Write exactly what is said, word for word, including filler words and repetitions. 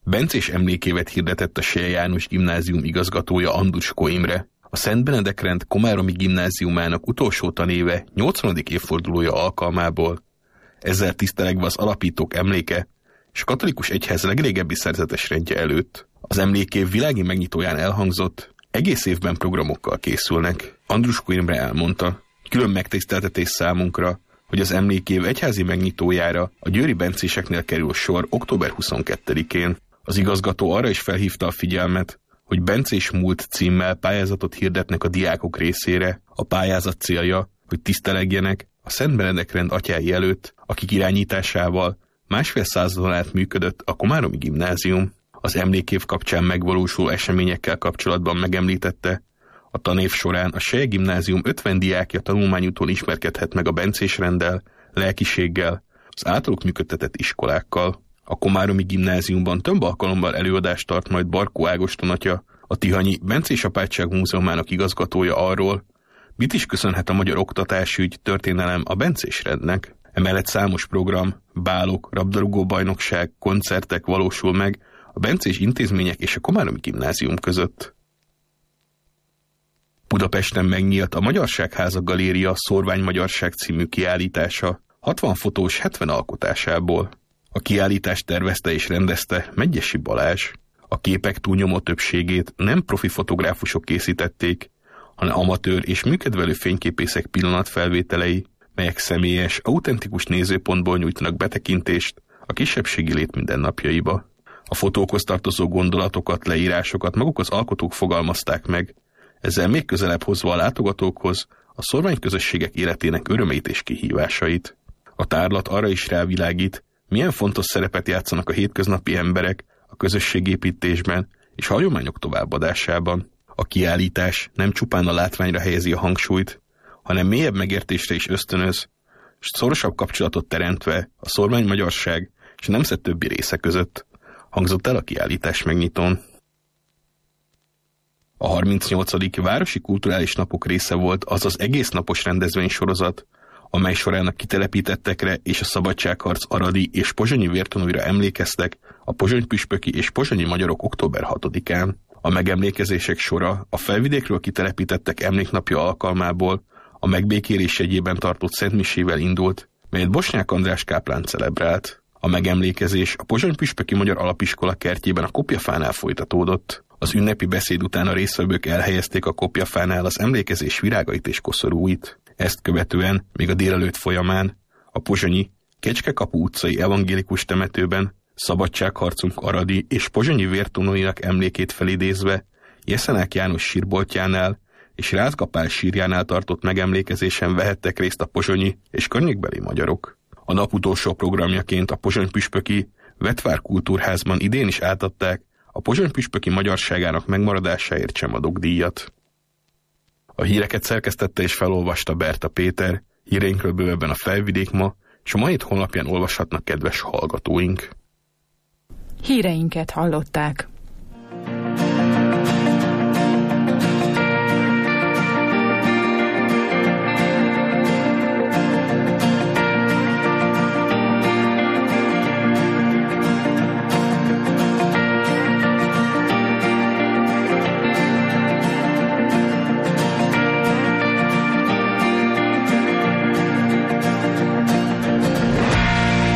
Bencés emlékévet hirdetett a Selye János Gimnázium igazgatója Andruskó Imre. A Szent Benedek-rend Komáromi Gimnáziumának utolsó tanéve nyolcvanadik évfordulója alkalmából, ezzel tisztelegve az alapítók emléke és a katolikus egyház legrégebbi szerzetes rendje előtt, az emlékév világi megnyitóján elhangzott, egész évben programokkal készülnek. Andruskó Imre elmondta, külön megtiszteltetés számunkra, hogy az emlékév egyházi megnyitójára a győri bencéseknél kerül sor október huszonkettedikén. Az igazgató arra is felhívta a figyelmet, hogy Bencés múlt címmel pályázatot hirdetnek a diákok részére. A pályázat célja, hogy tisztelegjenek a Szent Benedek-rend atyái előtt, akik irányításával másfél századon át működött a Komáromi Gimnázium. Az emlékév kapcsán megvalósuló eseményekkel kapcsolatban megemlítette, a tanév során a Selye Gimnázium ötven diákja tanulmányúton ismerkedhet meg a bencés renddel, lelkiséggel, az általuk működtetett iskolákkal. A Komáromi Gimnáziumban több alkalommal előadást tart majd Barkó Ágoston atya, a Tihanyi Bencés Apátság Múzeumának igazgatója arról, mit is köszönhet a magyar oktatásügy, történelem a bencés rendnek. Emellett számos program, bálok, labdarúgó-bajnokság, koncertek valósul meg a bencés intézmények és a Komáromi Gimnázium között. Budapesten megnyílt a Magyarságháza Galéria Szórvány Magyarság című kiállítása, hatvan fotós hetven alkotásából. A kiállítást tervezte és rendezte Medgyessy Balázs. A képek túlnyomó többségét nem profi fotográfusok készítették, hanem amatőr és műkedvelő fényképészek pillanatfelvételei, melyek személyes, autentikus nézőpontból nyújtanak betekintést a kisebbségi lét mindennapjaiba. A fotókhoz tartozó gondolatokat, leírásokat maguk az alkotók fogalmazták meg, ezzel még közelebb hozva a látogatókhoz a szórványközösségek életének örömeit és kihívásait. A tárlat arra is rávilágít, milyen fontos szerepet játszanak a hétköznapi emberek a közösségépítésben és hagyományok továbbadásában. A kiállítás nem csupán a látványra helyezi a hangsúlyt, hanem mélyebb megértésre is ösztönöz, és szorosabb kapcsolatot teremtve a szórvány magyarság és a nemzet többi része között, hangzott el a kiállítás megnyitón. A harmincnyolcadik Városi Kulturális Napok része volt az az egész napos rendezvénysorozat, amely során a kitelepítettekre és a szabadságharc aradi és pozsonyi vértanúira emlékeztek a pozsonypüspöki és pozsonyi magyarok október hatodikán. A megemlékezések sora a felvidékről kitelepítettek emléknapja alkalmából a megbékélés jegyében tartott szentmisével indult, melyet Bosnyák András káplán celebrált. A megemlékezés a pozsonypüspöki magyar alapiskola kertjében a kopjafánál folytatódott. Az ünnepi beszéd után a résztvevők elhelyezték a kopjafánál az emlékezés virágait és koszorúit. Ezt követően még a délelőtt folyamán a pozsonyi Kecskekapu utcai evangélikus temetőben szabadságharcunk aradi és pozsonyi vértanúinak emlékét felidézve Jeszenák János sírboltjánál és Rácz Pál sírjánál tartott megemlékezésen vehettek részt a pozsonyi és környékbeli magyarok. A nap utolsó programjaként a pozsonypüspöki Vetvár Kultúrházban idén is átadták a pozsonypüspöki magyarságának megmaradásáért csemadok díjat. A híreket szerkesztette és felolvasta Berta Péter, híreinkről bővebben a Felvidék ma, és a mai honlapján olvashatnak kedves hallgatóink. Híreinket hallották.